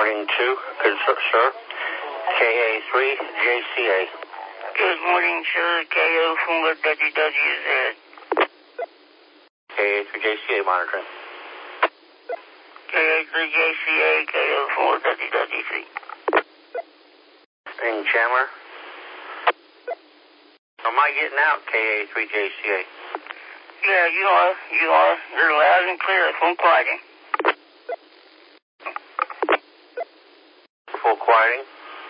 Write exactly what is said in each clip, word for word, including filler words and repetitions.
morning to, good sir, sir. K A three J C A. Good morning, sir. K O four W W Z. K A three J C A monitoring. K A three J C A, K O four W W Z. In Chandler. Am I getting out, K A three J C A? Yeah, you are. You are. You're loud and clear. Full quieting. Full quieting.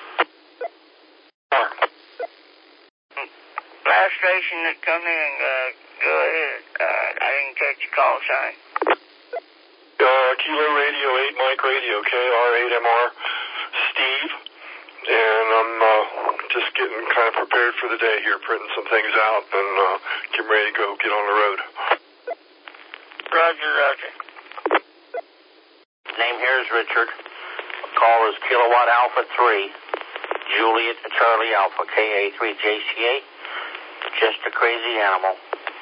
Last station that come in, uh, go ahead. Uh, I didn't catch your call sign. Uh, Kilo Radio eight, Mike Radio, K R eight M R, Steve. And I'm uh, just getting kind of prepared for the day here, printing some things out, and uh, getting ready to go get on the road. Roger, roger. Name here is Richard. Call is Kilowatt Alpha three, Juliet Charlie Alpha, K A three J C A. Just a crazy animal.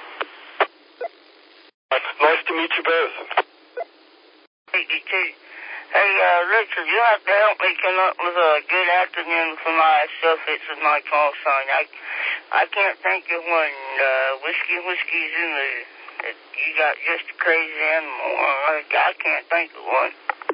Nice to meet you both. Hey, you too. Hey, uh, Richard, you have to help me come up with a good acronym for my suffix with my call sign. I, I can't think of one. Uh, whiskey, whiskey, Zulu. You got just a crazy animal. I, I can't think of one.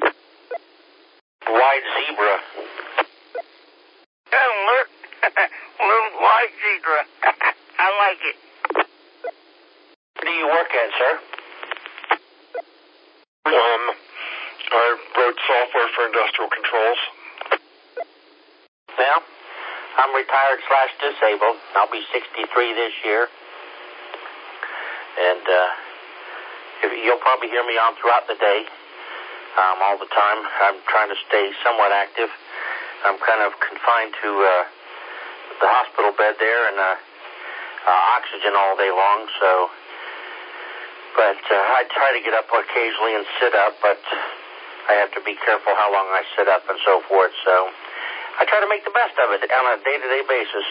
White zebra. That'll work. Little white zebra. I like it. Where do you work at, sir? Um, I wrote software for industrial controls. Well, I'm retired slash disabled. I'll be sixty-three this year. And uh, if, you'll probably hear me on throughout the day, um, all the time. I'm trying to stay somewhat active. I'm kind of confined to uh, the hospital bed there and uh, uh, oxygen all day long, so... But uh, I try to get up occasionally and sit up, but I have to be careful how long I sit up and so forth, so I try to make the best of it on a day-to-day basis.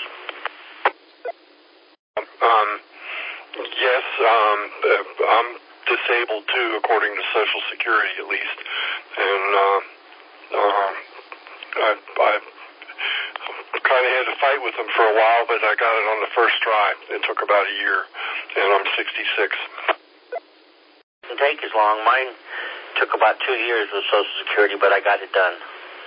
Um, yes, um, I'm disabled too, according to Social Security at least, and uh, um, I, I kind of had to fight with them for a while, but I got it on the first try. It took about a year, and I'm sixty-six. It didn't take as long. Mine took about two years with Social Security, but I got it done.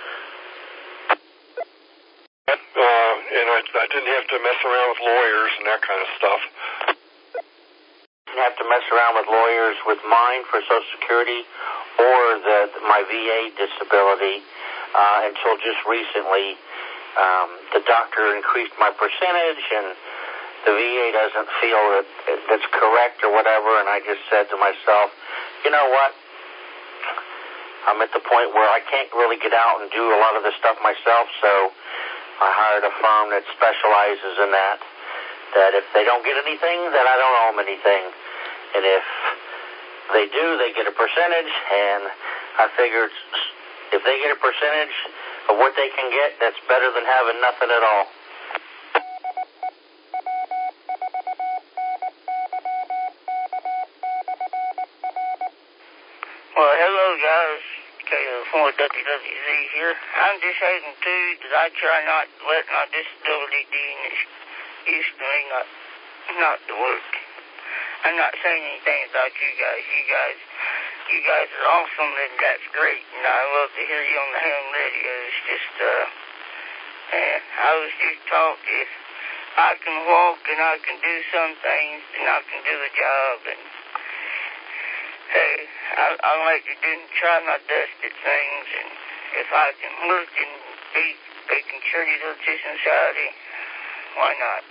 Uh, and I, I didn't have to mess around with lawyers and that kind of stuff. Didn't have to mess around with lawyers with mine for Social Security or the my V A disability uh, until just recently. Um, the doctor increased my percentage, and the V A doesn't feel that that's correct or whatever, and I just said to myself, you know what? I'm at the point where I can't really get out and do a lot of this stuff myself, so I hired a firm that specializes in that, that if they don't get anything, then I don't owe them anything. And if they do, they get a percentage, and I figured if they get a percentage of what they can get, that's better than having nothing at all. Well, hello, guys. K O four W W Z here. I'm disabled too, because I try not to let my disability be an excuse to me not, not to work. I'm not saying anything about you guys. You guys, you guys are awesome, and that's great, and I love to hear you on the ham radio. It's just, uh, man, I was just taught if I can walk and I can do some things, then I can do a job, and hey, I, I like to do, try my best at things, and if I can work and be a contributor to society, why not?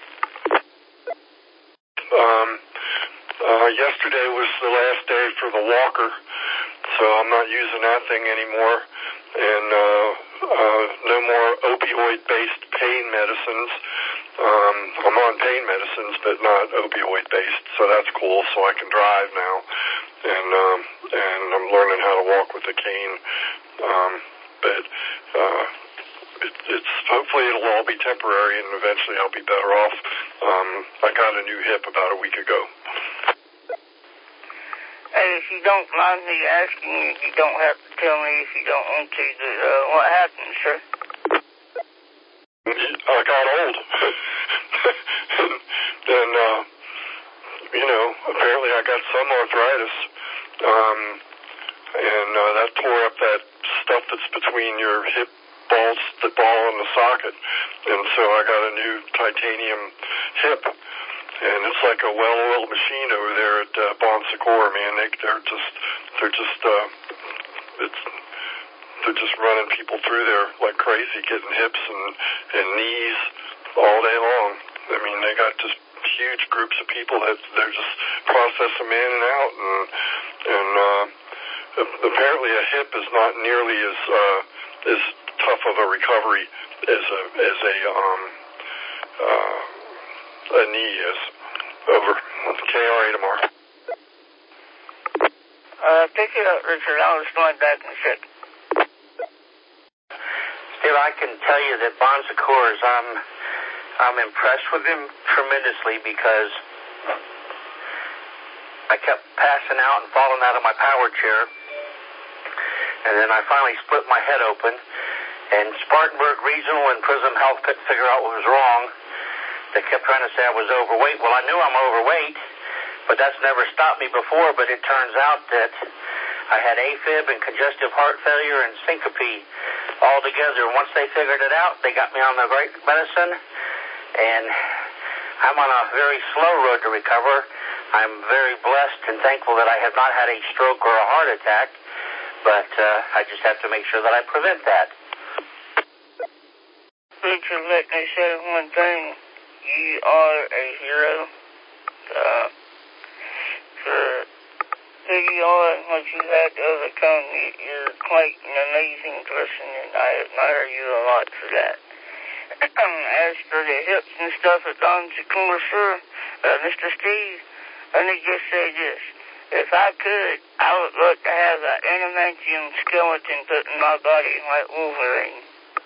Um, uh, yesterday was the last day for the walker, so I'm not using that thing anymore, and uh, uh, no more opioid-based pain medicines. Um, I'm on pain medicines, but not opioid-based, so that's cool, so I can drive now. And um, and I'm learning how to walk with a cane. Um, but uh, it, it's hopefully it'll all be temporary, and eventually I'll be better off. Um, I got a new hip about a week ago. Hey, if you don't mind me asking you, you don't have to tell me if you don't want to, that, uh, what happened, sir? I got old. and, and uh, you know, apparently I got some arthritis. Um, and uh, that tore up that stuff that's between your hip balls, the ball and the socket. And so I got a new titanium hip. And it's like a well-oiled machine over there at uh, Bon Secours, man. They, they're just, they're just, uh, it's, they're just running people through there like crazy, getting hips and, and knees all day long. I mean, they got just huge groups of people that they're just processing in and out, and and uh, apparently a hip is not nearly as uh, as tough of a recovery as a as a um uh, a knee is. Over. K R A tomorrow. Uh, pick it up, Richard. I'll respond back in a sec. Steve, I can tell you that Bon Secours, I'm, I'm impressed with him tremendously because I kept passing out and falling out of my power chair. And then I finally split my head open. And Spartanburg Regional and Prism Health couldn't figure out what was wrong. They kept trying to say I was overweight. Well, I knew I'm overweight, but that's never stopped me before. But it turns out that I had AFib and congestive heart failure and syncope all together. And once they figured it out, they got me on the right medicine. And I'm on a very slow road to recover. I'm very blessed and thankful that I have not had a stroke or a heart attack. But uh, I just have to make sure that I prevent that. Richard, let me say one thing. You are a hero uh, for who you are and what you had to overcome. You're quite an amazing person, and I admire you a lot for that. As for the hips and stuff at Bon Secours, sir, uh, Mister Steve, let me just say this. If I could, I would love to have an adamantium skeleton put in my body like Wolverine.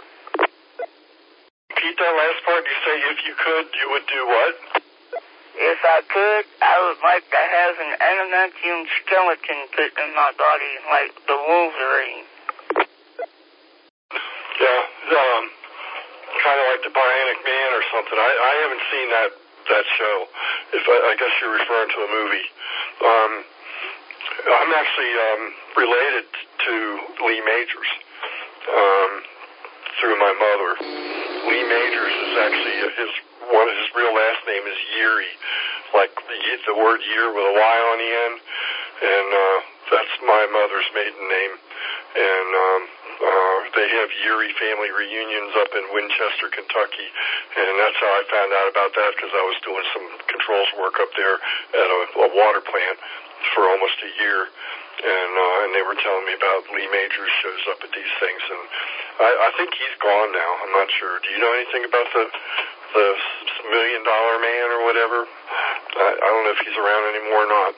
Repeat that last part. You say if you could, you would do what? If I could, I would like to have an adamantium skeleton put in my body like the Wolverine. Yeah, um, kind of like the Bionic Man or something. I, I haven't seen that that show. If I, I guess you're referring to a movie. Um, I'm actually um, related to Lee Majors um, through my mother. Lee Majors is actually his one of his real last name is Yeary, like the, the word year with a Y on the end, and uh, that's my mother's maiden name. And um, uh, they have Yeary family reunions up in Winchester, Kentucky, and that's how I found out about that because I was doing some controls work up there at a, a water plant for almost a year. And uh, and they were telling me about Lee Majors shows up at these things, and I, I think he's gone now. I'm not sure. Do you know anything about the the Million Dollar Man or whatever? I, I don't know if he's around anymore or not.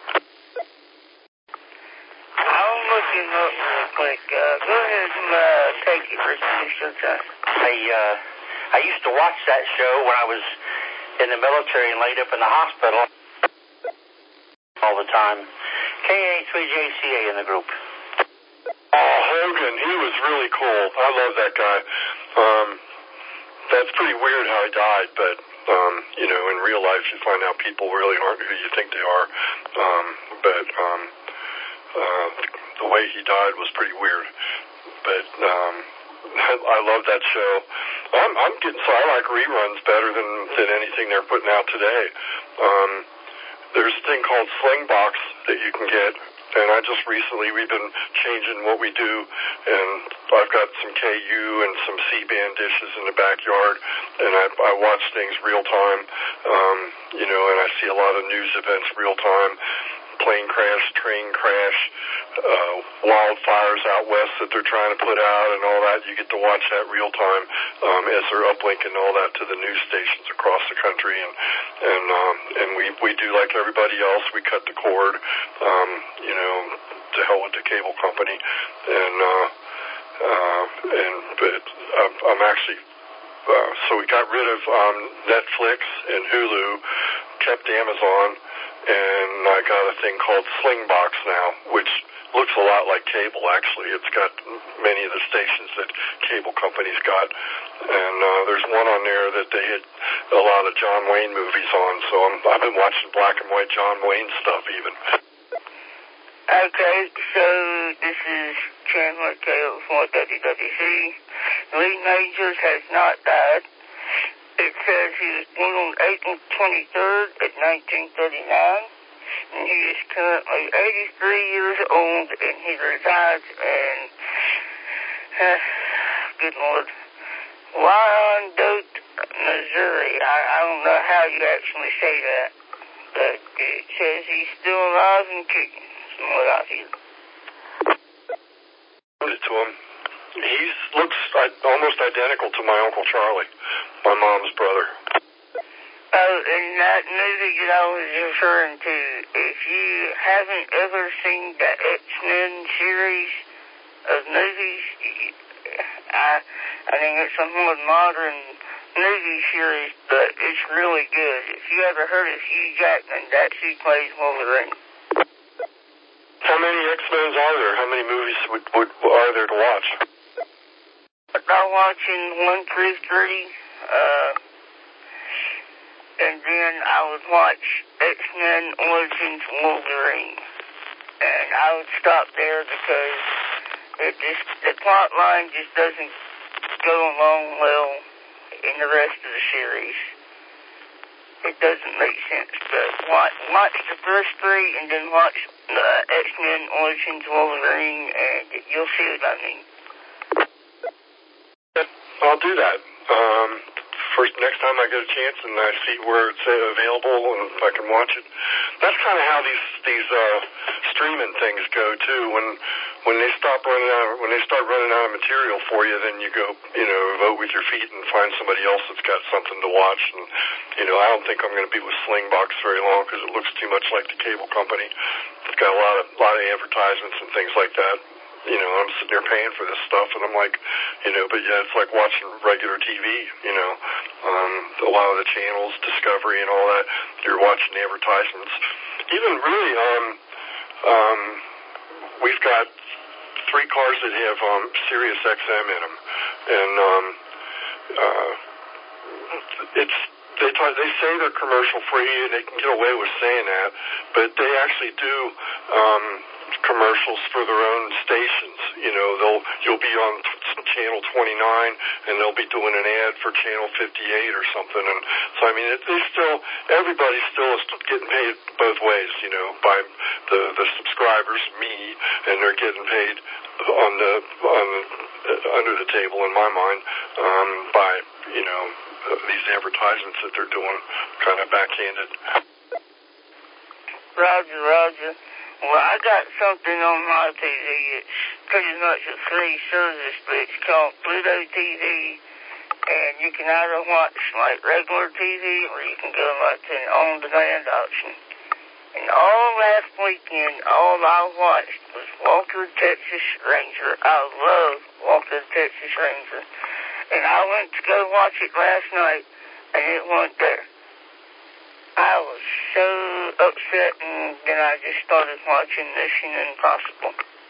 I'll look him up real quick. Uh, go ahead and uh, take it, Richard. I uh, I used to watch that show when I was in the military and laid up in the hospital all the time. K A three J C A in the group. Oh, Hogan, he was really cool. I love that guy. Um, that's pretty weird how he died, but, um, you know, in real life you find out people really aren't who you think they are. Um, but um, uh, the way he died was pretty weird. But um, I, I love that show. I'm, I'm getting so I like reruns better than, than anything they're putting out today. Um, There's a thing called Slingbox that you can get, and I just recently, we've been changing what we do, and I've got some K U and some C-band dishes in the backyard, and I, I watch things real time, um, you know, and I see a lot of news events real time, plane crash, train crash, uh, wildfires out west that they're trying to put out and all that. You get to watch that real time um, as they're uplinking all that to the news stations across the country, and and um, and we we do like everybody else. We cut the cord, um, you know, to hell with the cable company, and uh, uh, and but I'm, I'm actually. Uh, so we got rid of um, Netflix and Hulu, kept Amazon, and I got a thing called Slingbox now, which looks a lot like cable, actually. It's got many of the stations that cable companies got. And uh, there's one on there that they had a lot of John Wayne movies on, so I'm, I've been watching black and white John Wayne stuff even. Okay, so this is Chandler K O four W W C. Lee Majors has not died. It says he was born on April twenty-third at nineteen thirty-nine. And he is currently eighty-three years old, and he resides in, uh, good Lord, Wyandotte, Missouri. I, I don't know how you actually say that, but it says he's still alive and kicking. From what I hear. To him. He looks almost identical to my Uncle Charlie, my mom's brother. Oh, and that movie that I was referring to, if you haven't ever seen the X-Men series of movies, I, I think it's a more modern movie series, but it's really good. If you ever heard of Hugh Jackman, that's who plays Wolverine. How many X-Men are there? How many movies would, would, are there to watch? I'm watching one through three, uh, and then I would watch X-Men Origins Wolverine. And I would stop there because it just, the plot line just doesn't go along well in the rest of the series. It doesn't make sense, but watch, watch the first three and then watch uh, X-Men Origins Wolverine, and you'll see what I mean. I'll do that. Um, first, next time I get a chance and I see where it's available and if I can watch it. That's kind of how these these uh, streaming things go too. When when they stop running out, when they start running out of material for you, then you go, you know, vote with your feet and find somebody else that's got something to watch. And you know, I don't think I'm going to be with Slingbox very long because it looks too much like the cable company. It's got a lot of lot of advertisements and things like that. You know, I'm sitting there paying for this stuff, and I'm like, you know, but yeah, it's like watching regular T V, you know. Um, a lot of the channels, Discovery and all that, you're watching the advertisements. Even really, um, um, we've got three cars that have um, Sirius X M in them, and um, uh, it's they talk, they say they're commercial free, and they can get away with saying that, but they actually do. Um, commercials for their own stations. You know, they'll you'll be on t- channel twenty-nine and they'll be doing an ad for channel fifty-eight or something. And so I mean, it, they still everybody still is getting paid both ways. You know, by the the subscribers, me, and they're getting paid on the on uh, under the table in my mind um, by you know uh, these advertisements that they're doing, kind of backhanded. Roger, Roger. Well, I got something on my T V. It's pretty much a free service, but it's called Pluto T V. And you can either watch like regular T V or you can go like to an on-demand option. And all last weekend, all I watched was Walker Texas Ranger. I love Walker Texas Ranger. And I went to go watch it last night, and it wasn't there. I was so upset, and then I just started watching Mission Impossible.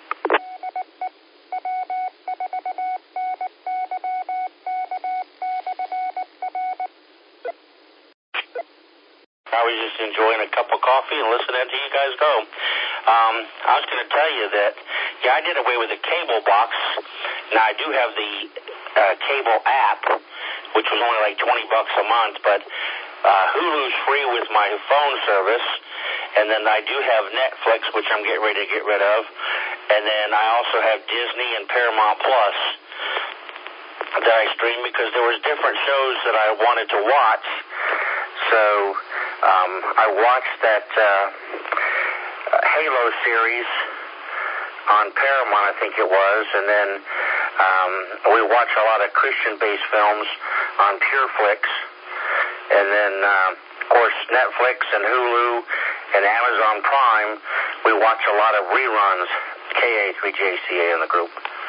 I was just enjoying a cup of coffee and listening to you guys go. Um, I was going to tell you that, yeah, I did away with the cable box. Now, I do have the uh, cable app, which was only like twenty bucks a month, but uh, Hulu's free with my phone service, and then I do have Netflix, which I'm getting ready to get rid of, and then I also have Disney and Paramount Plus that I stream because there was different shows that I wanted to watch. So um, I watched that uh, Halo series on Paramount, I think it was, and then um, we watch a lot of Christian-based films on PureFlix, and then, uh, of course, Netflix and Hulu and Amazon Prime, we watch a lot of reruns, K A three J C A in the group.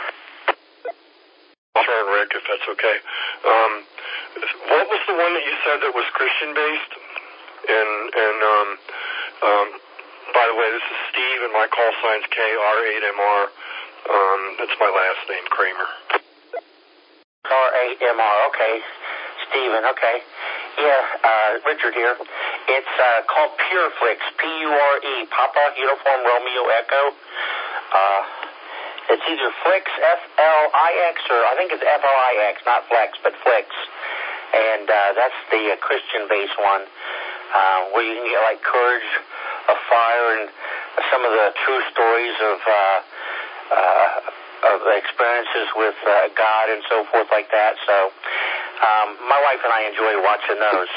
Sure, Rick, if that's okay. Um, what was the one that you said that was Christian-based and, and um, um, by the way, this is Steve, and my call sign's K R eight M R. Um, that's my last name, Kramer. R eight M R, okay. Steven, okay. Yeah, uh, Richard here. It's uh, called PureFlix, P U R E, Papa Uniform Romeo Echo. Uh, it's either Flix, F L I X, or I think it's F L I X, not Flex, but Flix. And uh, that's the uh, Christian-based one, uh, where you can get like Courage of Fire and some of the true stories of uh, uh, of experiences with uh, God and so forth like that. So um, my wife and I enjoy watching those.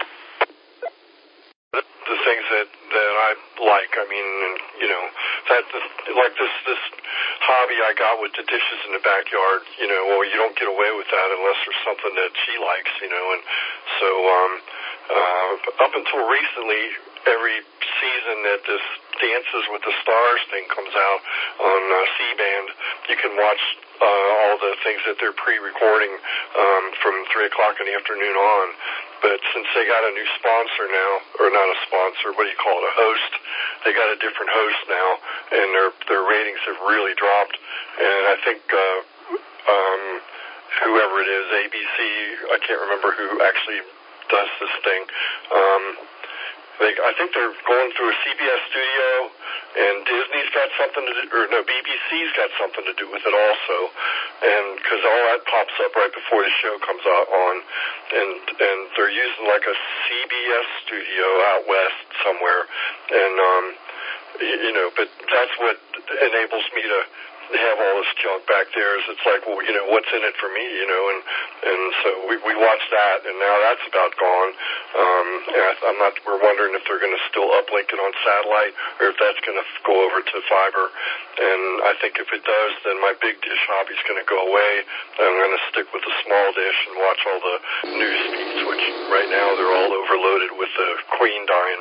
The things that, that I like, I mean, you know, that like this this hobby I got with the dishes in the backyard, you know, well, you don't get away with that unless there's something that she likes, you know, and so um, uh, up until recently, every season that this Dances with the Stars thing comes out on uh, C-band, you can watch uh, all the things that they're pre-recording um, from three o'clock in the afternoon on. But since they got a new sponsor now, or not a sponsor, what do you call it, a host, they got a different host now, and their their ratings have really dropped. And I think uh, um, whoever it is, A B C, I can't remember who actually does this thing, um, They, I think they're going through a C B S studio, and Disney's got something to do, or no, B B C's got something to do with it also, and because all that pops up right before the show comes out on, and and they're using like a C B S studio out west somewhere, and um, you, you know, but that's what enables me to have all this junk back there. Is it's like, well, you know, what's in it for me, you know, and and so we we watched that, and now that's about gone. Um, and I, I'm not. We're wondering if they're going to still uplink it on satellite, or if that's going to go over to fiber. And I think if it does, then my big dish hobby's going to go away. I'm going to stick with the small dish and watch all the news feeds, which right now they're all overloaded with the Queen dying.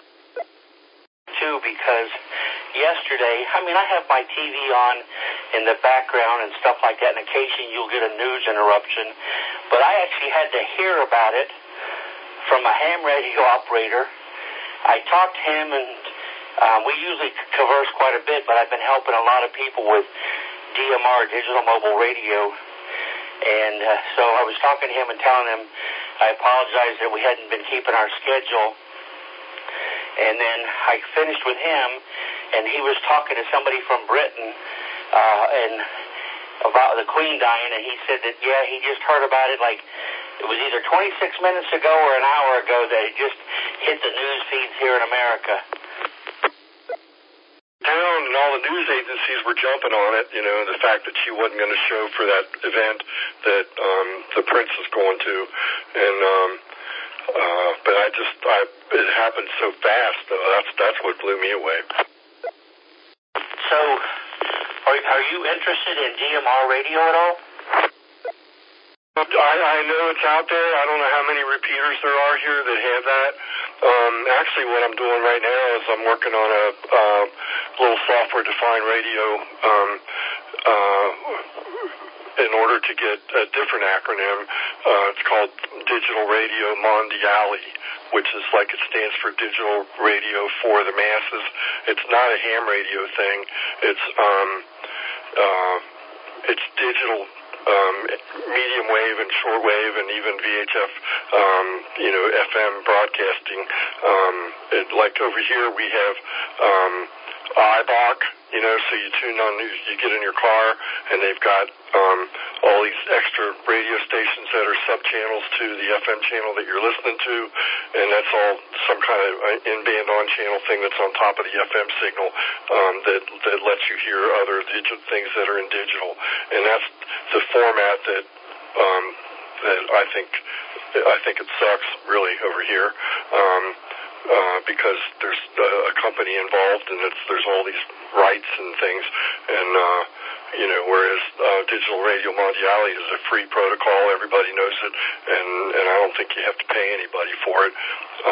Too, because yesterday, I mean, I have my T V on in the background and stuff like that, and occasionally you'll get a news interruption, but I actually had to hear about it from a ham radio operator. I talked to him, and um, we usually converse quite a bit, but I've been helping a lot of people with D M R, Digital Mobile Radio, and uh, so I was talking to him and telling him I apologize that we hadn't been keeping our schedule. And then I finished with him, and he was talking to somebody from Britain uh, and about the Queen dying, and he said that, yeah, he just heard about it like it was either twenty-six minutes ago or an hour ago that it just hit the news feeds here in America. Down, and all the news agencies were jumping on it, you know, the fact that she wasn't going to show for that event that um, the Prince is going to, and um, Uh, but I just, I, it happened so fast, though. That's, that's what blew me away. So, are, are you interested in D M R radio at all? I, I know it's out there. I don't know how many repeaters there are here that have that. Um, actually, what I'm doing right now is I'm working on a uh, little software-defined radio um, uh, in order to get a different acronym. Uh, it's called Digital Radio Mondiale, which is like it stands for Digital Radio for the Masses. It's not a ham radio thing. It's um, uh, it's digital. Um, medium wave and short wave and even V H F, um, you know, F M broadcasting. Um, it, like over here we have um, I B O C, you know, so you tune on, you get in your car and they've got um, all these extra radio stations that are sub-channels to the F M channel that you're listening to, and that's all some kind of in-band on-channel thing that's on top of the F M signal um, that, that lets you hear other digital things that are in digital. And that's the format that um, that I think I think it sucks really over here. Um, Uh, because there's uh, a company involved, and it's, there's all these rights and things, and uh, you know, whereas uh, Digital Radio Mondiale is a free protocol, everybody knows it, and, and I don't think you have to pay anybody for it. Um,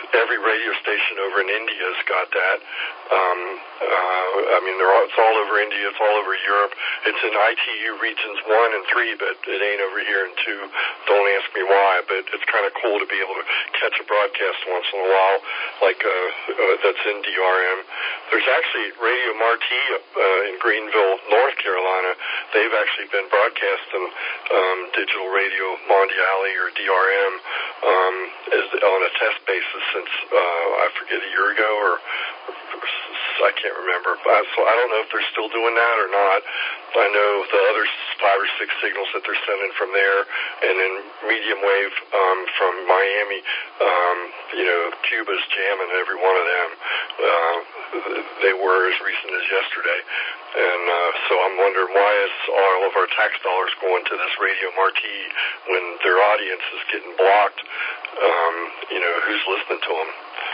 every radio station over in India has got that. Um, uh, I mean, they're all, it's all over India. It's all over Europe. It's in I T U regions one and three, but it ain't over here in two. Don't ask me why, but it's kind of cool to be able to catch a broadcast once in a while, like uh, uh, that's in D R M. There's actually Radio Marti uh, in Greenville, North Carolina. They've actually been broadcasting um, digital radio Mondiale or D R M um, as, on a test basis since uh, I forget a year ago or. I can't remember. So I don't know if they're still doing that or not. I know the other five or six signals that they're sending from there, and then medium wave um, from Miami, um, you know, Cuba's jamming every one of them. Uh, they were as recent as yesterday. And uh, so I'm wondering, why is all of our tax dollars going to this Radio Marti when their audience is getting blocked? Um, you know, who's listening to them?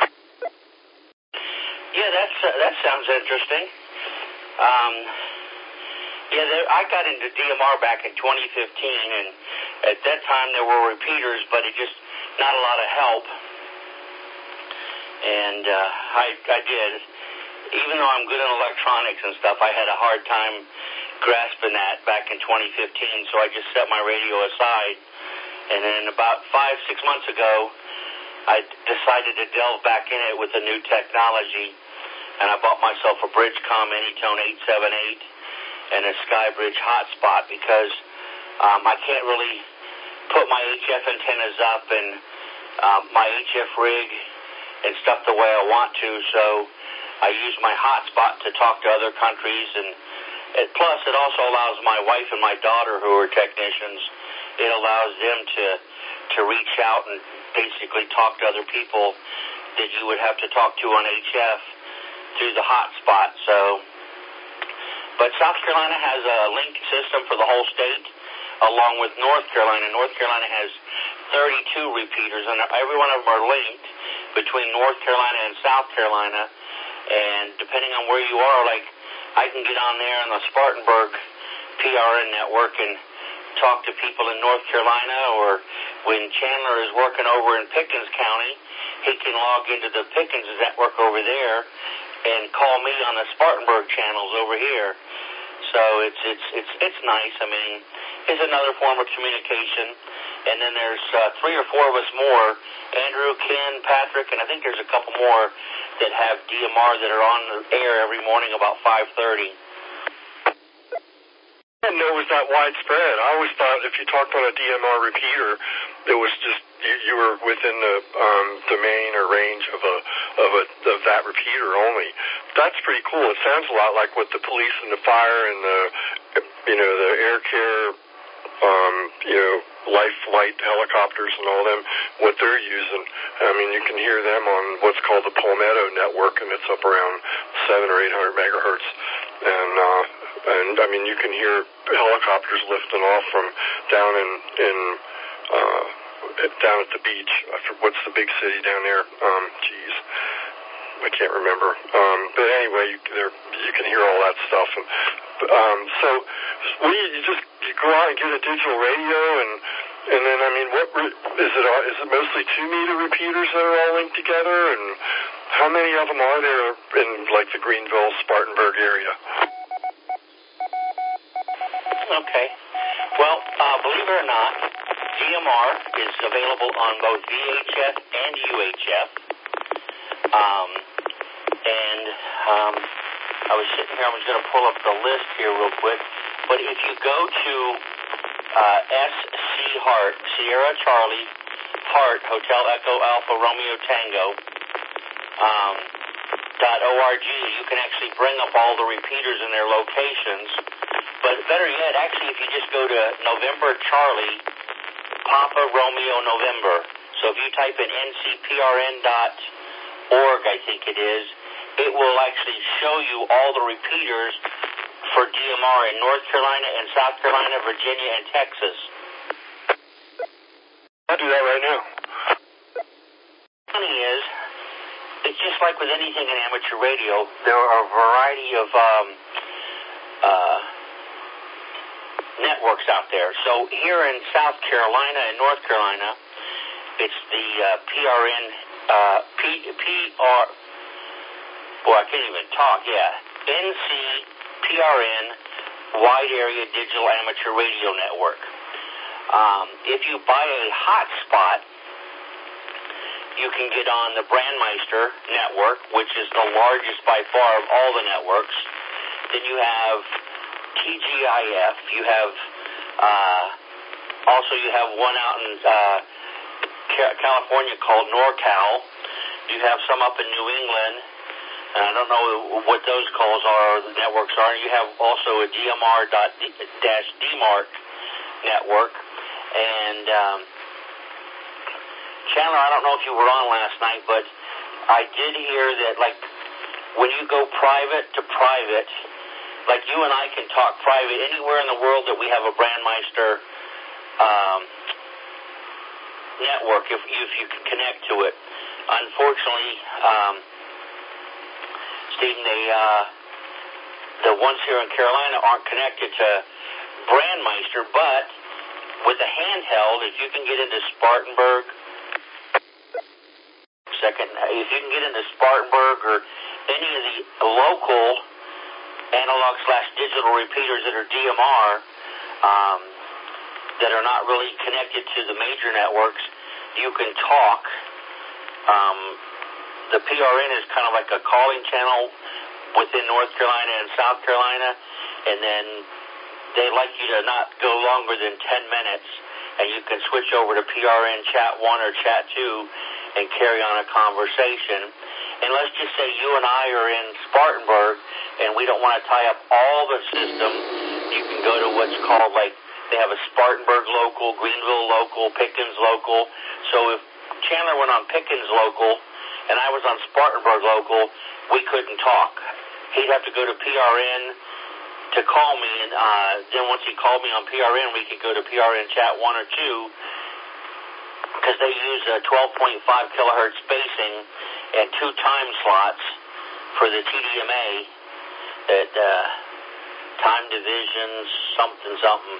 Yeah, that's uh, that sounds interesting. Um, yeah, there, I got into D M R back in twenty fifteen, and at that time there were repeaters, but it just not a lot of help. And uh, I, I did, even though I'm good in electronics and stuff, I had a hard time grasping that back in twenty fifteen. So I just set my radio aside, and then about five, six months ago, I decided to delve back in it with the new technology, and I bought myself a Bridgecom Anytone eight seven eight and a Skybridge hotspot because um, I can't really put my H F antennas up and um, my H F rig and stuff the way I want to, so I use my hotspot to talk to other countries, and it, plus it also allows my wife and my daughter, who are technicians, it allows them to to reach out and basically talk to other people that you would have to talk to on H F through the hotspot. So, but South Carolina has a link system for the whole state, along with North Carolina. North Carolina has thirty-two repeaters, and every one of them are linked between North Carolina and South Carolina. And depending on where you are, like I can get on there on the Spartanburg P R N network and talk to people in North Carolina, or when Chandler is working over in Pickens County, he can log into the Pickens network over there and call me on the Spartanburg channels over here. So it's it's it's it's nice. I mean, it's another form of communication. And then there's uh, three or four of us more, Andrew, Ken, Patrick, and I think there's a couple more that have D M R that are on the air every morning about five thirty. I didn't know it was that widespread. I always thought if you talked on a D M R repeater, it was just you, you were within the um, domain or range of a of a of that repeater only. That's pretty cool. It sounds a lot like what the police and the fire and the you know the air care, um, you know, life flight helicopters and all them, what they're using. I mean, you can hear them on what's called the Palmetto network, and it's up around seven or eight hundred megahertz, and. Uh, And, I mean, you can hear helicopters lifting off from down in, in uh, down at the beach. What's the big city down there? Um, geez, I can't remember. Um, but anyway, you, there, you can hear all that stuff. And um, so, what do you, you just you go out and get a digital radio, and and then, I mean, what is it? Is it mostly two meter repeaters that are all linked together? And how many of them are there in, like, the Greenville, Spartanburg area? Okay. Well, uh, believe it or not, D M R is available on both V H F and U H F. Um, and um, I was sitting here, I was going to pull up the list here real quick. But if you go to uh, S C Hart, Sierra Charlie, Hart, Hotel Echo Alpha Romeo Tango, um, dot .org, you can actually bring up all the repeaters and their locations. But better yet, actually, if you just go to November Charlie, Papa Romeo November. So if you type in N C P R N dot org, I think it is, it will actually show you all the repeaters for D M R in North Carolina and South Carolina, Virginia, and Texas. I'll do that right now. Funny is, it's just like with anything in amateur radio. There are a variety of um, uh, networks out there. So here in South Carolina and North Carolina, it's the uh, P R N uh, P, PR, boy, I can't even talk, yeah, N C P R N, Wide Area Digital Amateur Radio Network. Um, if you buy a hotspot, you can get on the Brandmeister network, which is the largest by far of all the networks. Then you have T G I F. You have, uh, also you have one out in uh, California called NorCal. You have some up in New England, and I don't know what those calls are, the networks are. You have also a D M R dash D MARC network. And um, Chandler, I don't know if you were on last night, but I did hear that, like, when you go private to private, like you and I can talk private anywhere in the world that we have a Brandmeister um, network, if, if you can connect to it. Unfortunately, um, Stephen, they, uh, the ones here in Carolina aren't connected to Brandmeister, but with a handheld, if you can get into Spartanburg, second, if you can get into Spartanburg or any of the local analog slash digital repeaters that are D M R, um, that are not really connected to the major networks, you can talk. Um, the P R N is kind of like a calling channel within North Carolina and South Carolina, and then they like you to not go longer than ten minutes, and you can switch over to P R N Chat one or Chat two and carry on a conversation. And let's just say you and I are in Spartanburg, and we don't want to tie up all the system. You can go to what's called, like, they have a Spartanburg local, Greenville local, Pickens local. So if Chandler went on Pickens local, and I was on Spartanburg local, we couldn't talk. He'd have to go to P R N to call me, and uh, then once he called me on P R N, we could go to P R N Chat one or two, because they use a twelve point five kilohertz spacing and two time slots for the T D M A, that uh, time division something something.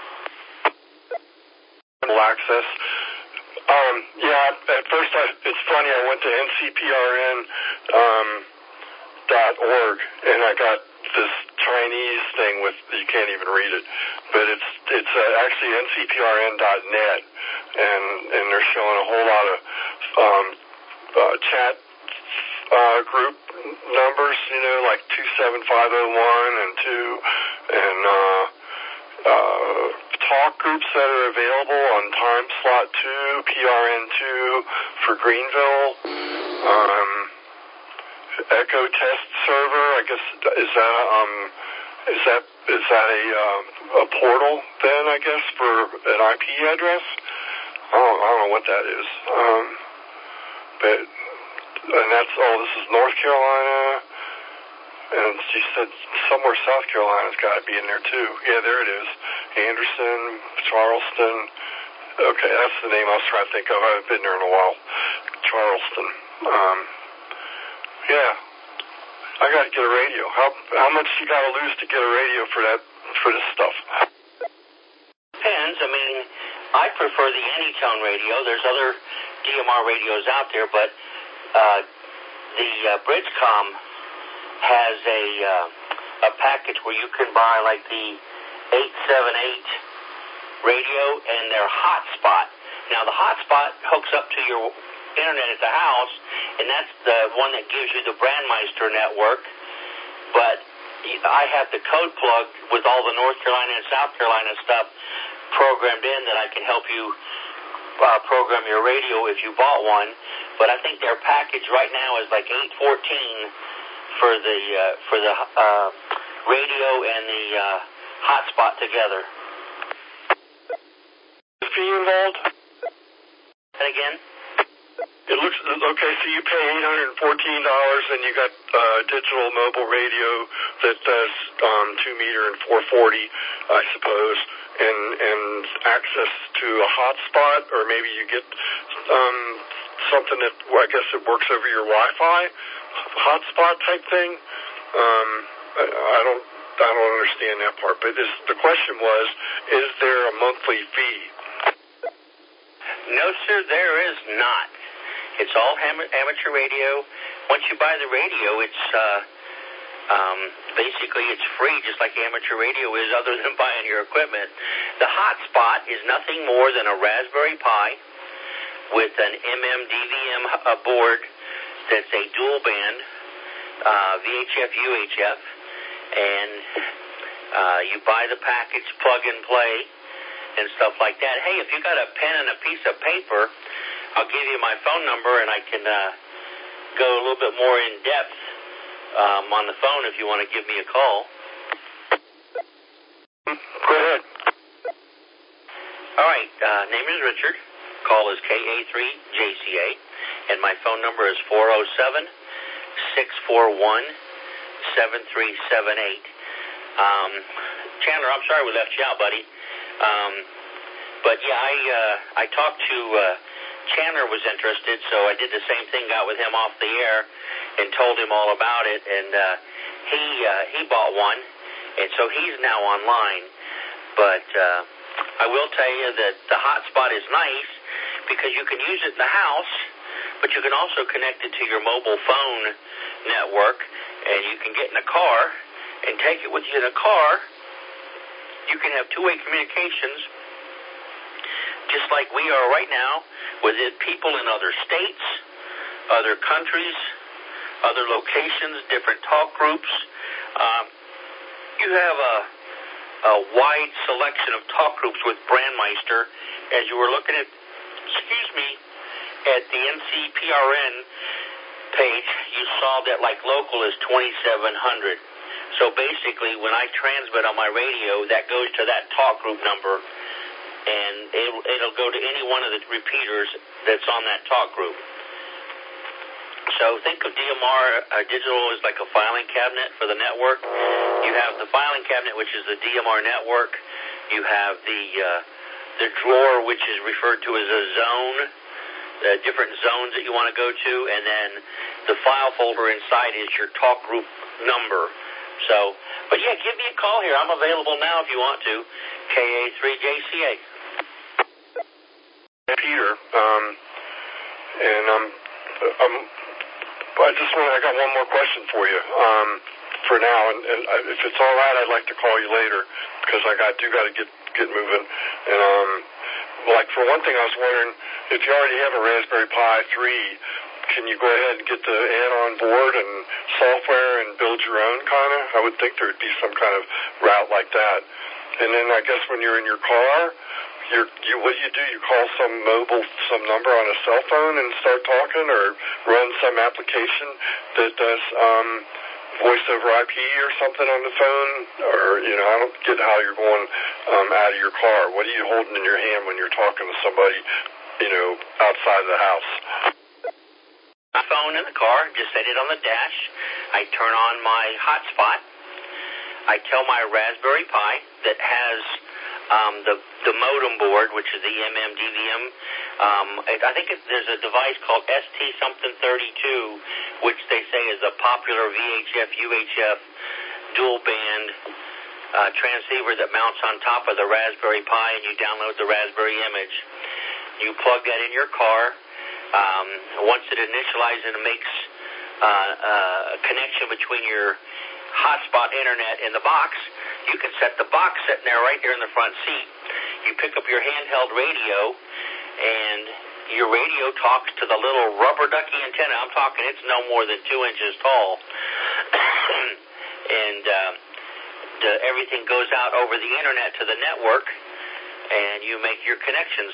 Access. Um, yeah, at first I, it's funny, I went to N C P R N um, dot org, and I got this Chinese thing with, you can't even read it, but it's it's uh, actually N C P R N dot net, and and they're showing a whole lot of um, uh, chat uh, group numbers, you know, like two seven five oh one and two, and uh, uh, talk groups that are available on time slot two, P R N two for Greenville. Um, Echo Test Server, I guess, is that um is that is that a um, a portal then, I guess, for an I P address? I don't I don't know what that is. Um, but and that's oh this is North Carolina, and she said somewhere South Carolina's got to be in there too. Yeah, there it is. Anderson, Charleston. Okay, that's the name I was trying to think of. I haven't been there in a while. Charleston. Um, Yeah, I got to get a radio. How how much you got to lose to get a radio for that for this stuff? Depends. I mean, I prefer the Anytone radio. There's other D M R radios out there, but uh, the uh, Bridgecom has a uh, a package where you can buy like the eight seventy-eight radio and their hotspot. Now the hotspot hooks up to your internet at the house, and that's the one that gives you the Brandmeister network, but I have the code plug with all the North Carolina and South Carolina stuff programmed in that I can help you uh, program your radio if you bought one. But I think their package right now is like eight fourteen for the uh, for the uh, radio and the uh, hotspot together. Fee involved? And again? It looks okay. So you pay eight hundred and fourteen dollars, and you got uh, digital mobile radio that does um, two meter and four forty, I suppose, and and access to a hotspot, or maybe you get um, something that, well, I guess it works over your Wi-Fi hotspot type thing. Um, I, I don't I don't understand that part. But this, the question was, is there a monthly fee? No, sir, there is not. It's all ham- amateur radio. Once you buy the radio, it's uh, um, basically it's free, just like amateur radio is, other than buying your equipment. The hotspot is nothing more than a Raspberry Pi with an M M D V M uh, board that's a dual band, uh, V H F U H F, and uh, you buy the package, plug and play, and stuff like that. Hey, if you got a pen and a piece of paper, I'll give you my phone number, and I can uh, go a little bit more in depth um, on the phone if you want to give me a call. Go ahead. All right. Uh, name is Richard. Call is K A three J C A, and my phone number is four oh seven, six four one, seven three seven eight. Um, Chandler, I'm sorry we left you out, buddy. Um, but yeah, I uh, I talked to. Uh, Chandler was interested, so I did the same thing, got with him off the air and told him all about it, and uh, he uh, he bought one, and so he's now online. But uh, I will tell you that the hotspot is nice because you can use it in the house, but you can also connect it to your mobile phone network, and you can get in a car and take it with you in a car. You can have two-way communications just like we are right now, with it, people in other states, other countries, other locations, different talk groups. Um, you have a, a wide selection of talk groups with Brandmeister. As you were looking at, excuse me, at the N C P R N page, you saw that like local is twenty-seven hundred. So basically, when I transmit on my radio, that goes to that talk group number, and it'll, it'll go to any one of the repeaters that's on that talk group. So think of D M R uh, digital as like a filing cabinet for the network. You have the filing cabinet, which is the D M R network. You have the uh, the drawer, which is referred to as a zone, the different zones that you want to go to, and then the file folder inside is your talk group number. So, but yeah, give me a call here. I'm available now if you want to. K A three J C A. Peter, um, and um, um, I just want, I got one more question for you, um, for now, and, and if it's all right, I'd like to call you later, because I got, do got to get, get moving, and, um, like, for one thing, I was wondering, if you already have a Raspberry Pi three, can you go ahead and get the add-on board and software and build your own, kind of? I would think there would be some kind of route like that. And then I guess when you're in your car, You're, you, what do you do? You call some mobile, some number on a cell phone and start talking, or run some application that does um, voice over I P or something on the phone? Or, you know, I don't get how you're going um, out of your car. What are you holding in your hand when you're talking to somebody, you know, outside of the house? My phone in the car, just set it on the dash. I turn on my hotspot. I tell my Raspberry Pi that has Um, the the modem board, which is the M M D V M. Um, I think it, there's a device called S T something thirty-two, which they say is a popular V H F U H F dual band uh, transceiver that mounts on top of the Raspberry Pi, and you download the Raspberry image. You plug that in your car. Um, once it initializes and makes uh, uh, a connection between your hotspot internet in the box, you can set the box sitting there right there in the front seat. You pick up your handheld radio, and your radio talks to the little rubber ducky antenna. I'm talking, it's no more than two inches tall. and uh, the, everything goes out over the internet to the network, and you make your connections.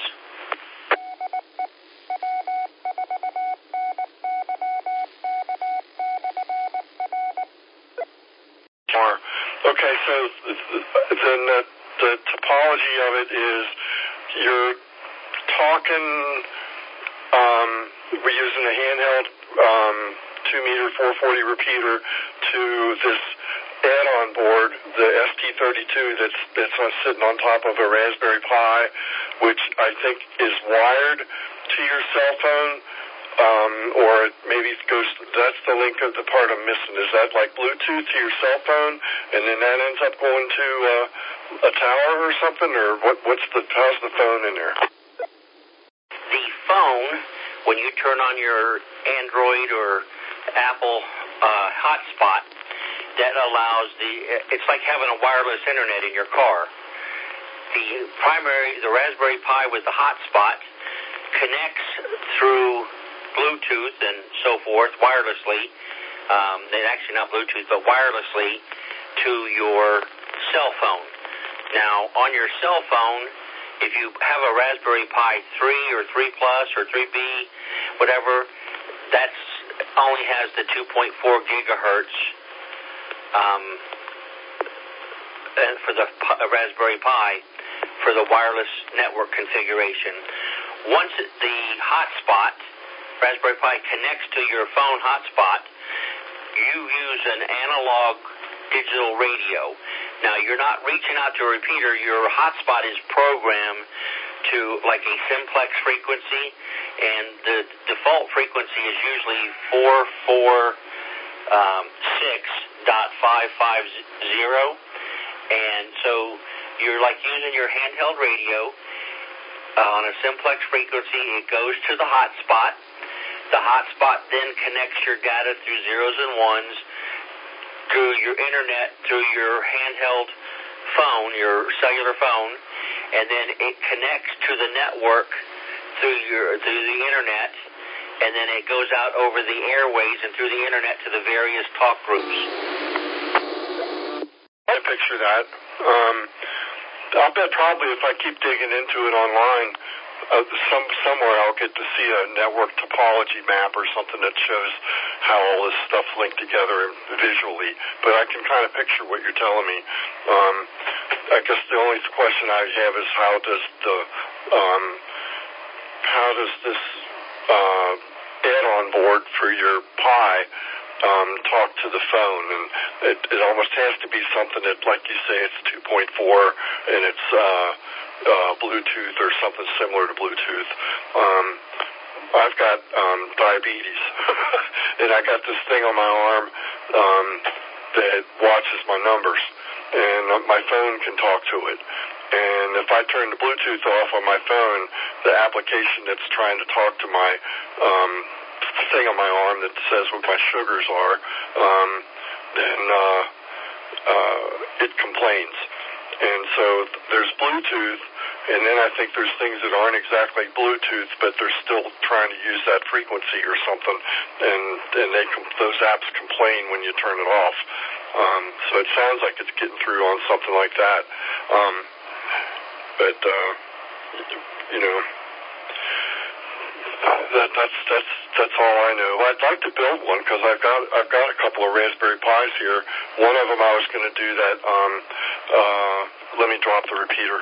Okay, so then the, the topology of it is you're talking, um, we're using a handheld um, two meter four forty repeater to this add-on board, the S T thirty-two that's, that's sitting on top of a Raspberry Pi, which I think is wired to your cell phone. Um, or maybe it goes, that's the link of the part I'm missing. Is that like Bluetooth to your cell phone, and then that ends up going to uh, a tower or something, or what? What's the, how's the phone in there? The phone when you turn on your Android or Apple uh, hotspot, that allows the, it's like having a wireless internet in your car. The primary, the Raspberry Pi with the hotspot connects through Bluetooth and so forth, wirelessly, um, and actually not Bluetooth, but wirelessly to your cell phone. Now, on your cell phone, if you have a Raspberry Pi three or three Plus or three B, whatever, that's only has the two point four gigahertz um, for the Raspberry Pi for the wireless network configuration. Once the hotspot, Raspberry Pi, connects to your phone hotspot, you use an analog digital radio. Now, you're not reaching out to a repeater. Your hotspot is programmed to like a simplex frequency, and the default frequency is usually four four six dot five five zero, and so you're like using your handheld radio uh, on a simplex frequency. It goes to the hotspot. The hotspot then connects your data through zeros and ones through your internet, through your handheld phone, your cellular phone, and then it connects to the network through your through the internet, and then it goes out over the airways and through the internet to the various talk groups. I picture that. Um, I'll bet probably if I keep digging into it online, uh, some somewhere I'll get to see a network topology map or something that shows how all this stuff linked together visually. But I can kind of picture what you're telling me. Um, I guess the only question I have is how does the um, how does this uh, add-on board for your Pi um, talk to the phone? And it, it almost has to be something that, like you say, it's two point four and it's uh, uh, Bluetooth or something similar to Bluetooth. Um, I've got um, diabetes, and I got this thing on my arm um, that watches my numbers, and my phone can talk to it. And if I turn the Bluetooth off on my phone, the application that's trying to talk to my um, thing on my arm that says what my sugars are, um, then uh, uh, it complains. And so there's Bluetooth, and then I think there's things that aren't exactly Bluetooth, but they're still trying to use that frequency or something, and and they com- those apps complain when you turn it off. Um, so it sounds like it's getting through on something like that. Um, but uh, you know, that that's that's that's all I know. I'd like to build one because I've got I've got a couple of Raspberry Pis here. One of them I was going to do that. Um, uh, let me drop the repeater.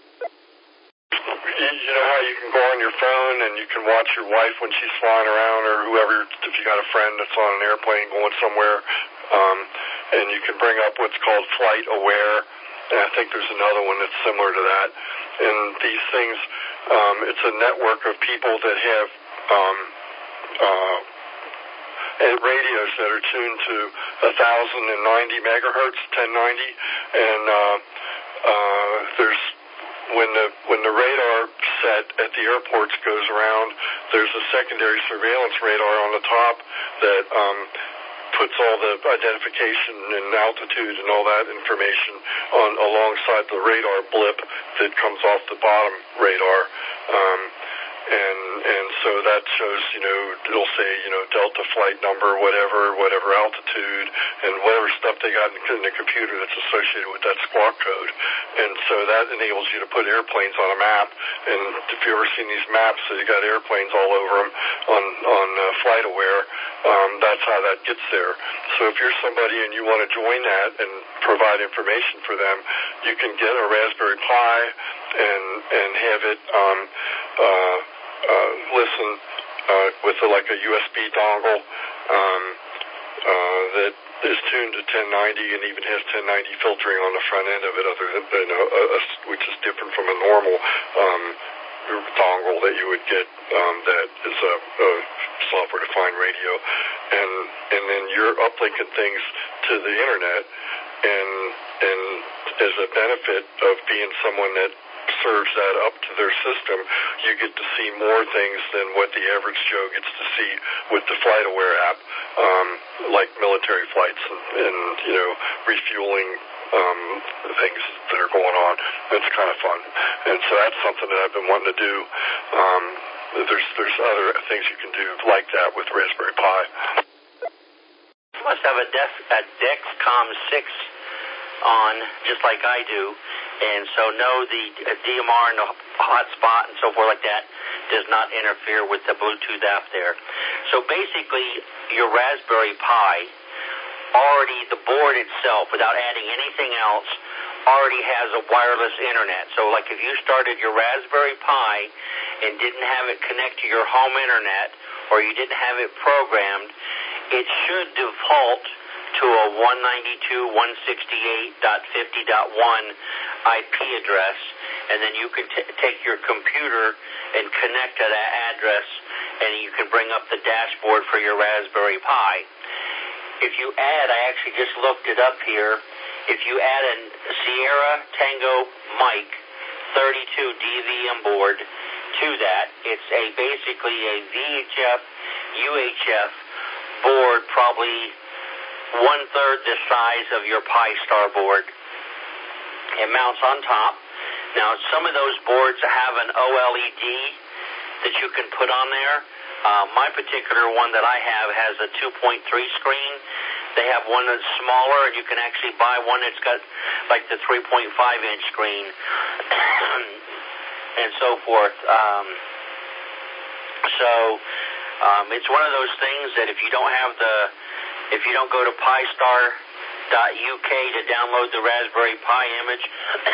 You, you know how you can go on your phone and you can watch your wife when she's flying around, or whoever, if you got a friend that's on an airplane going somewhere, um, and you can bring up what's called Flight Aware, and I think there's another one that's similar to that. And these things, um, it's a network of people that have um, uh, and radios that are tuned to one thousand ninety megahertz, ten ninety, and uh, uh, there's when the when the radar set at the airports goes around, there's a secondary surveillance radar on the top that um, puts all the identification and altitude and all that information on alongside the radar blip that comes off the bottom radar. Um, And and so that shows, you know, it'll say, you know, Delta flight number, whatever, whatever altitude, and whatever stuff they got in the computer that's associated with that squawk code. And so that enables you to put airplanes on a map. And if you've ever seen these maps that you got airplanes all over them on on uh, Flight Aware, um, that's how that gets there. So if you're somebody and you want to join that and provide information for them, you can get a Raspberry Pi and and have it um, uh, uh, listen uh, with a, like a U S B dongle um, uh, that is tuned to ten ninety and even has ten ninety filtering on the front end of it, other than you know, a, a, which is different from a normal um, dongle that you would get um, that is a, a software-defined radio, and and then you're uplinking things to the internet, and and as a benefit of being someone that serves that up to their system, you get to see more things than what the average Joe gets to see with the FlightAware app, um, like military flights and, and you know, refueling um, things that are going on. It's kind of fun. And so that's something that I've been wanting to do. Um, there's there's other things you can do like that with Raspberry Pi. You must have a, Dex, a Dexcom six on, just like I do, and so no, the D M R and the hotspot and so forth like that does not interfere with the Bluetooth app there. So basically, your Raspberry Pi, already the board itself, without adding anything else, already has a wireless internet. So like if you started your Raspberry Pi and didn't have it connect to your home internet, or you didn't have it programmed, it should default to a one ninety-two dot one sixty-eight dot fifty dot one I P address, and then you can t- take your computer and connect to that address, and you can bring up the dashboard for your Raspberry Pi. If you add, I actually just looked it up here, if you add a Sierra Tango Mike thirty-two D V M board to that, it's a basically a V H F, U H F board, probably one-third the size of your Pi Star board. It mounts on top. Now, some of those boards have an O L E D that you can put on there. Uh, my particular one that I have has a two point three screen. They have one that's smaller, and you can actually buy one that's got like the three point five inch screen and so forth. Um, so um, it's one of those things that if you don't have the, if you don't go to pi star dot U K to download the Raspberry Pi image,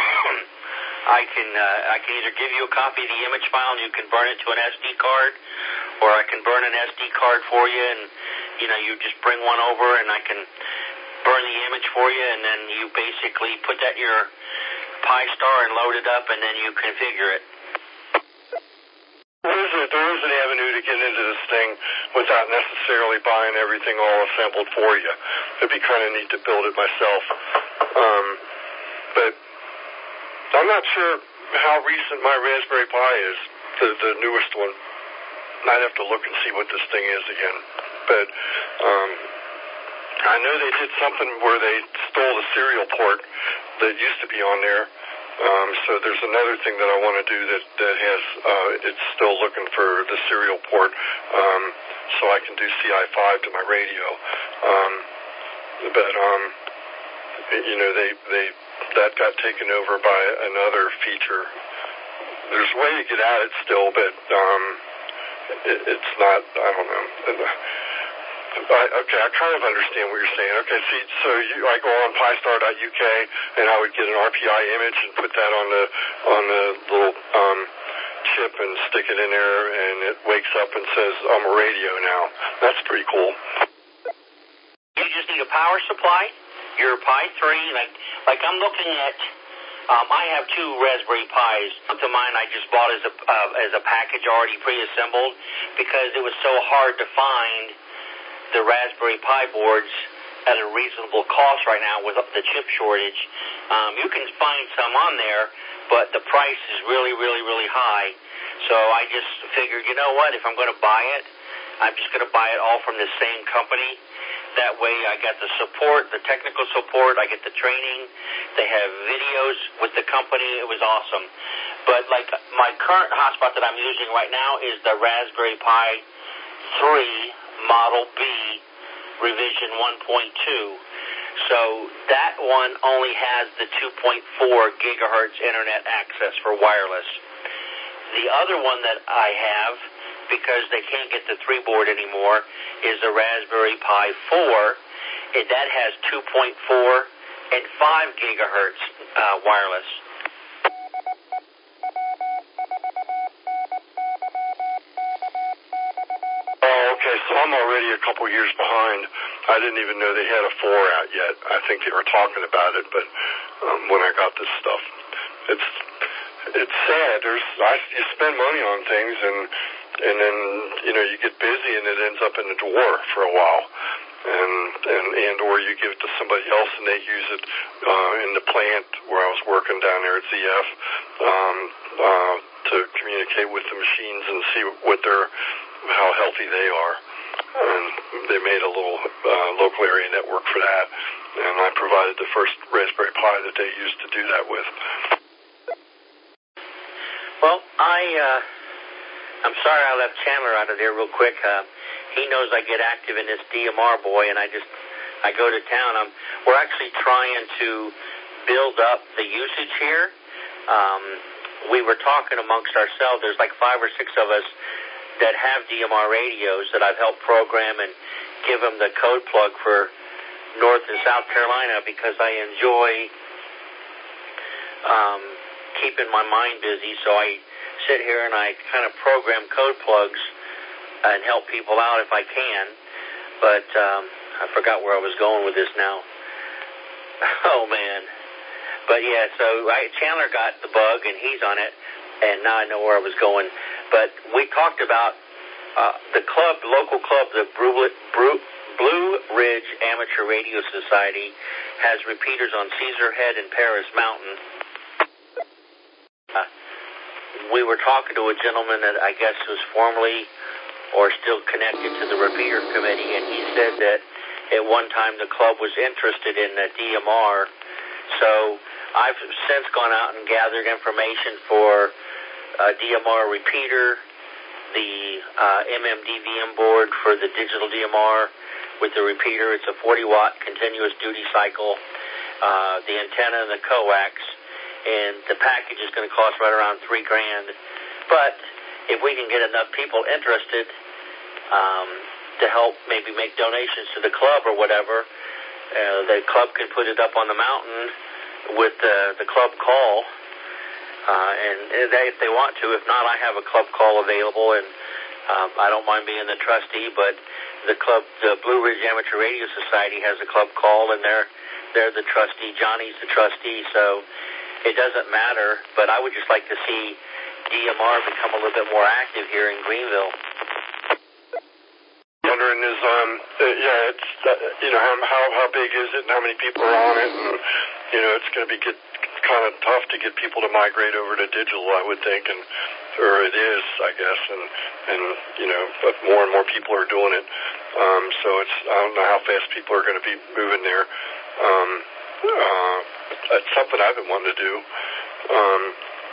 I can uh, I can either give you a copy of the image file and you can burn it to an S D card, or I can burn an S D card for you, and you know you just bring one over and I can burn the image for you, and then you basically put that in your Pi Star and load it up, and then you configure it. There is, a, there is an avenue to get into this thing without necessarily buying everything all assembled for you. It'd be kind of neat to build it myself. Um, but I'm not sure how recent my Raspberry Pi is, the, the newest one. I'd have to look and see what this thing is again. But um, I know they did something where they stole the serial port that used to be on there. Um, so there's another thing that I want to do that, that has, uh, it's still looking for the serial port, um, so I can do C I five to my radio. Um, but, um, you know, they, they, that got taken over by another feature. There's a way to get at it still, but, um, it, it's not, I don't know. I, okay, I kind of understand what you're saying. Okay, see, so you, I go on pi star dot U K and I would get an R P I image and put that on the on the little um, chip and stick it in there, and it wakes up and says, I'm a radio now. That's pretty cool. You just need a power supply, your Pi three, like like I'm looking at. Um, I have two Raspberry Pis. One to mine I just bought as a uh, as a package already pre-assembled because it was so hard to find the Raspberry Pi boards at a reasonable cost right now with the chip shortage. Um, you can find some on there, but the price is really, really, really high. So I just figured, you know what, if I'm going to buy it, I'm just going to buy it all from the same company. That way I got the support, the technical support, I get the training. They have videos with the company. It was awesome. But like my current hotspot that I'm using right now is the Raspberry Pi three Model B revision one point two. So that one only has the two point four gigahertz internet access for wireless. The other one that I have, because they can't get the three board anymore, is the Raspberry Pi four. It, that has two point four and five gigahertz uh, wireless. Okay, so I'm already a couple years behind. I didn't even know they had a four out yet. I think they were talking about it, but um, when I got this stuff, it's it's sad. There's I, you spend money on things, and and then you know you get busy, and it ends up in the drawer for a while. and and and or you give it to somebody else and they use it uh, in the plant where I was working down there at Z F um, uh, to communicate with the machines and see what their how healthy they are. And they made a little uh, local area network for that, and I provided the first Raspberry Pi that they used to do that with. Well, I, uh, I'm sorry I left Chandler out of there real quick. Uh, he knows I get active in this D M R boy, and I just, I go to town. Um, we're actually trying to build up the usage here. Um, we were talking amongst ourselves. There's like five or six of us that have D M R radios that I've helped program and give them the code plug for North and South Carolina because I enjoy um, keeping my mind busy. So I sit here and I kind of program code plugs and help people out if I can. But um, I forgot where I was going with this now. Oh, man. But, yeah, so I, Chandler got the bug, and he's on it, and now I know where I was going. But we talked about uh, the club, the local club, the Blue Ridge Amateur Radio Society, has repeaters on Caesar Head and Paris Mountain. Uh, we were talking to a gentleman that I guess was formerly or still connected to the repeater committee, and he said that at one time the club was interested in the D M R. So I've since gone out and gathered information for Uh, D M R repeater, the uh, M M D V M board for the digital D M R with the repeater. It's a forty watt continuous duty cycle, uh, the antenna and the coax, and the package is going to cost right around three grand. But if we can get enough people interested um, to help maybe make donations to the club or whatever, uh, the club can put it up on the mountain with uh, the club call. Uh, and they, if they want to, if not, I have a club call available, and um, I don't mind being the trustee. But the club, the Blue Ridge Amateur Radio Society, has a club call, and they're they're the trustee. Johnny's the trustee, so it doesn't matter. But I would just like to see D M R become a little bit more active here in Greenville. Wondering is, um, uh, yeah, it's uh, you know how how how big is it, and how many people are on it, and you know it's going to be good. Kind of tough to get people to migrate over to digital, I would think, and or it is, I guess, and and you know, but more and more people are doing it. Um, so it's I don't know how fast people are going to be moving there. Um, uh, it's something I've been wanting to do. Um,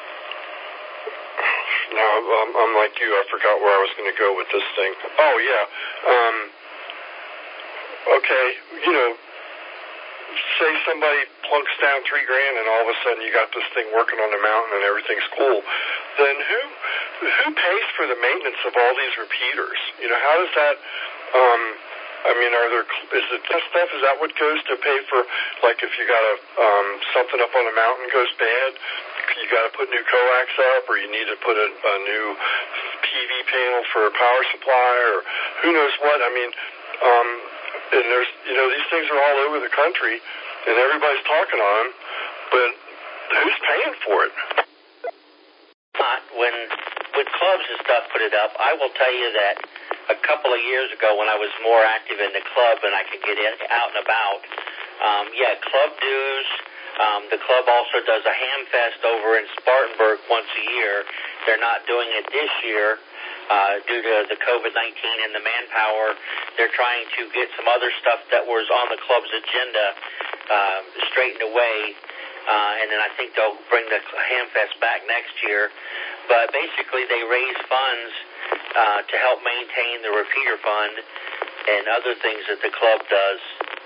now I'm, I'm like you. I forgot where I was going to go with this thing. Oh yeah. Um, okay, you know. Say somebody plunks down three grand and all of a sudden you got this thing working on the mountain and everything's cool, then who who pays for the maintenance of all these repeaters? You know, how does that, um, I mean, are there, is it this stuff, is that what goes to pay for, like if you got a, um, something up on the mountain goes bad, you got to put new coax up, or you need to put a, a new P V panel for a power supply, or who knows what? I mean, um, and there's, you know, these things are all over the country, and everybody's talking on them, but who's paying for it? Uh, when when clubs and stuff put it up, I will tell you that a couple of years ago when I was more active in the club and I could get in, out and about, um, yeah, club dues. Um, the club also does a ham fest over in Spartanburg once a year. They're not doing it this year. Uh, due to the COVID nineteen and the manpower, they're trying to get some other stuff that was on the club's agenda uh, straightened away, uh, and then I think they'll bring the Hamfest back next year. But basically, they raise funds uh, to help maintain the repeater fund and other things that the club does.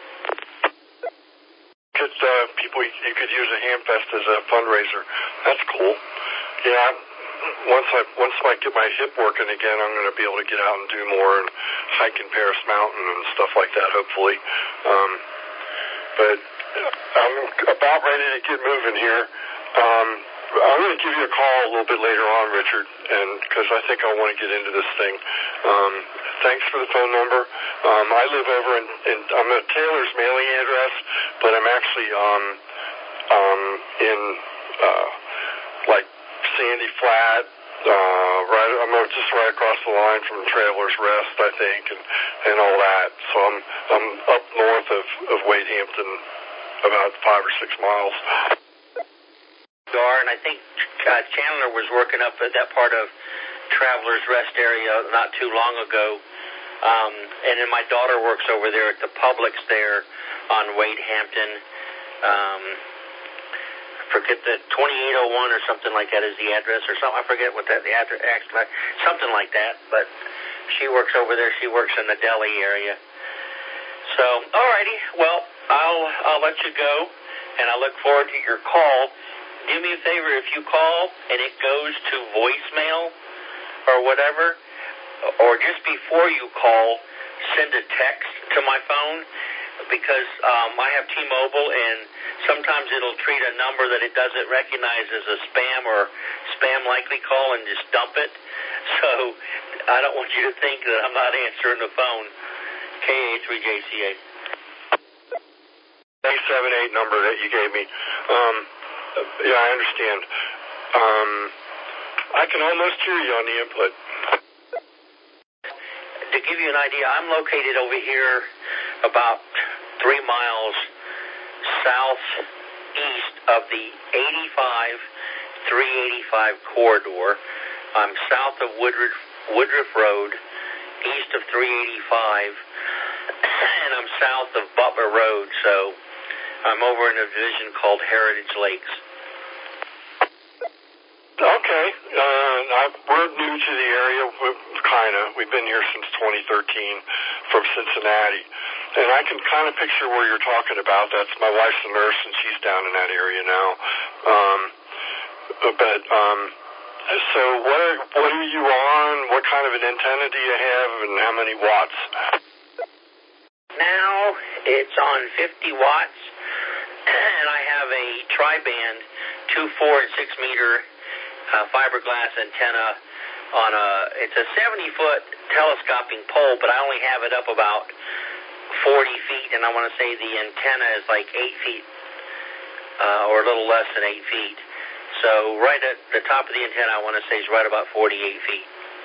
Could, uh, people, you could use a Hamfest as a fundraiser. That's cool. Yeah. Once I once I get my hip working again, I'm going to be able to get out and do more and hike in Paris Mountain and stuff like that, hopefully. Um, but I'm about ready to get moving here. Um, I'm going to give you a call a little bit later on, Richard, and because I think I want to get into this thing. Um, thanks for the phone number. Um, I live over in, in I'm at Taylor's mailing address, but I'm actually um, um, in uh, like Sandy Flat, uh, right, I'm just right across the line from Travelers Rest, I think, and, and all that. So I'm I'm up north of, of Wade Hampton, about five or six miles. You are, and I think uh, Chandler was working up at that part of Travelers Rest area not too long ago. Um, and then my daughter works over there at the Publix there on Wade Hampton. Um, forget the twenty-eight oh one or something like that is the address or something. I forget what that the address, something like that. But she works over there. She works in the Delhi area. So, alrighty. Well, I'll I'll let you go, and I look forward to your call. Do me a favor, if you call and it goes to voicemail or whatever, or just before you call, send a text to my phone, because um, I have T-Mobile, and sometimes it'll treat a number that it doesn't recognize as a spam or spam likely call and just dump it. So I don't want you to think that I'm not answering the phone. K A three J C A. eight seven eight number that you gave me. Um, yeah, I understand. Um, I can almost hear you on the input. To give you an idea, I'm located over here about three miles southeast of the eighty-five three eighty-five corridor. I'm south of Woodruff, Woodruff Road, east of three eighty-five, and I'm south of Butler Road, so I'm over in a division called Heritage Lakes. Okay. Uh, I, we're new to the area, kind of. We've been here since twenty thirteen from Cincinnati. And I can kind of picture where you're talking about. That's my wife's a nurse, and she's down in that area now. Um, but, um, so what are, what are you on? What kind of an antenna do you have, and how many watts? Now it's on fifty watts, and I have a tri-band two, four, and six meter uh, fiberglass antenna on a, it's a seventy foot telescoping pole, but I only have it up about forty feet, and I want to say the antenna is like eight feet, uh, or a little less than eight feet. So right at the top of the antenna, I want to say is right about forty-eight feet.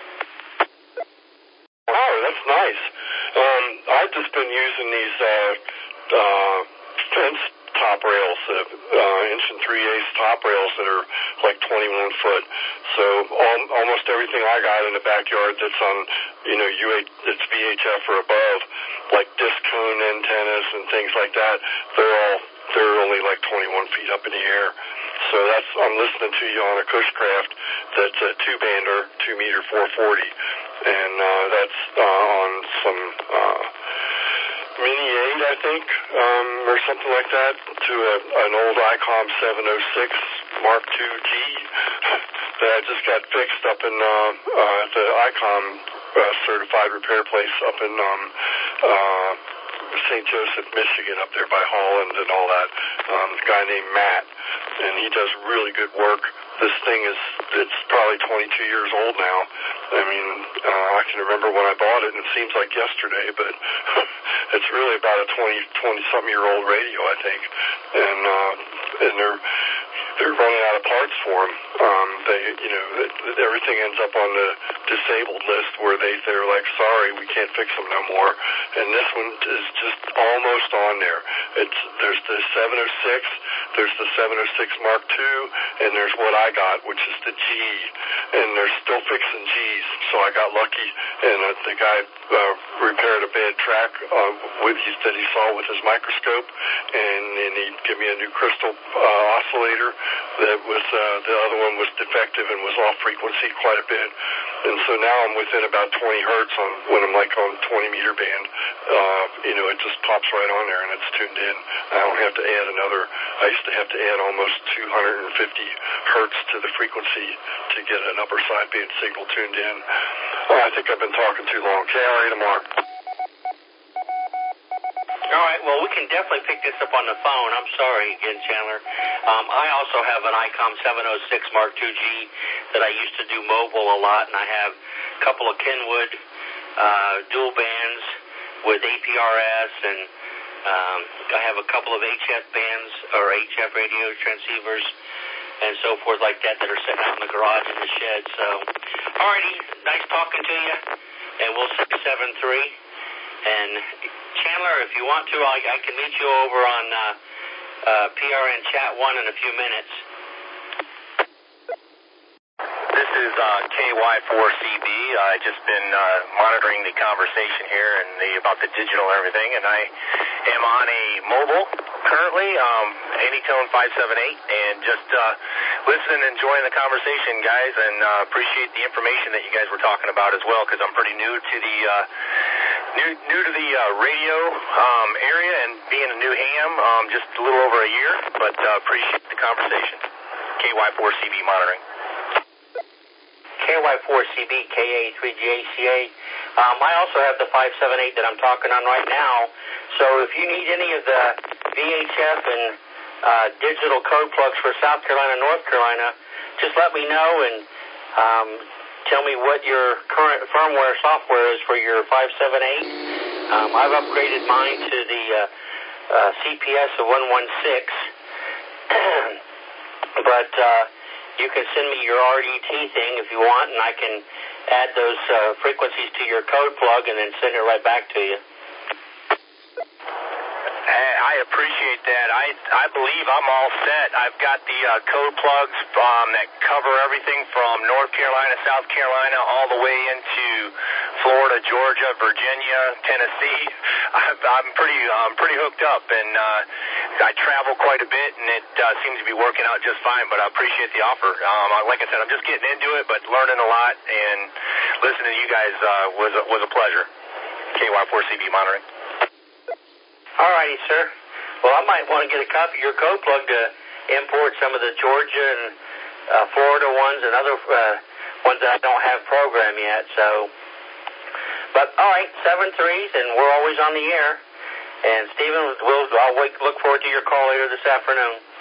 Oh, that's nice. Um, I've just been using these uh, uh, fence top rails, uh, uh, inch and three eighths top rails that are like twenty-one foot. So all, almost everything I got in the backyard that's on, you know, U H, it's V H F or above, like disc cone antennas and things like that, they're all they're only like twenty-one feet up in the air. So that's, I'm listening to you on a Cushcraft that's a two-bander, two meter four forty, and uh, that's uh, on some uh, Mini eight, I think, um, or something like that, to a, an old ICOM seven oh six Mark two G that I just got fixed up in uh, uh, at the ICOM uh, certified repair place up in um, uh, Saint Joseph, Michigan, up there by Holland and all that. Um, a guy named Matt, and he does really good work. This thing is, it's probably twenty-two years old now. I mean, uh, I can remember when I bought it, and it seems like yesterday, but it's really about a twenty, twenty-something year old radio, I think. And, uh, and they're, they're running out of parts for them. Um, they, you know, everything ends up on the disabled list where they, they're like, sorry, we can't fix them no more. And this one is just almost on there. It's, there's the seven oh six, there's the seven oh six Mark two, and there's what I got, which is the G, and they're still fixing G's. So I got lucky, and uh, the guy uh, repaired a bad track uh, with he, that he saw with his microscope, and, and he gave me a new crystal uh, oscillator that was uh, the other one was defective and was off frequency quite a bit. And so now I'm within about twenty hertz on when I'm like on twenty meter band. Uh, you know, it just pops right on there and it's tuned in. I don't have to add another. I used to have to add almost two hundred fifty hertz to the frequency to get an upper sideband signal tuned in. Oh, I think I've been talking too long. K R A tomorrow. All right, well, we can definitely pick this up on the phone. I'm sorry again, Chandler. Um, I also have an ICOM seven oh six Mark two G that I used to do mobile a lot, and I have a couple of Kenwood uh, dual bands with A P R S, and um, I have a couple of H F bands, or H F radio transceivers, and so forth like that that are sitting out in the garage in the shed. So, all righty, nice talking to you, and we'll say seven three. And Chandler, if you want to, I, I can meet you over on uh, uh, P R N Chat one in a few minutes. This is uh, K Y four C B. I've just been uh, monitoring the conversation here and the about the digital and everything, and I am on a mobile currently, um, Anytone five seven eight, and just uh, listening and enjoying the conversation, guys, and uh, appreciate the information that you guys were talking about as well, because I'm pretty new to the uh, new new to the uh, radio um, area and being a new ham, um, just a little over a year, but uh, appreciate the conversation. K Y four C B monitoring. K Y four C B, K A three G A C A. Um, I also have the five seven eight that I'm talking on right now. So if you need any of the V H F and uh, digital code plugs for South Carolina, North Carolina, just let me know and um, tell me what your current firmware software is for your five seven eight. Um, I've upgraded mine to the uh, uh, C P S of one one six, but uh, you can send me your R D T thing if you want, and I can add those uh, frequencies to your code plug and then send it right back to you. I appreciate that. I I believe I'm all set. I've got the uh, code plugs um, that cover everything from North Carolina, South Carolina, all the way into Florida, Georgia, Virginia, Tennessee. I'm, I'm pretty um, pretty hooked up, and uh, I travel quite a bit, and it uh, seems to be working out just fine. But I appreciate the offer. Um, like I said, I'm just getting into it, but learning a lot, and listening to you guys uh, was a, was a pleasure. K Y four C B monitoring. All righty, sir. Well, I might want to get a copy of your code plug to import some of the Georgia and uh, Florida ones and other uh, ones that I don't have programmed yet. So, but all right, seven threes, and we're always on the air. And Stephen, we'll, I'll wait, look forward to your call later this afternoon.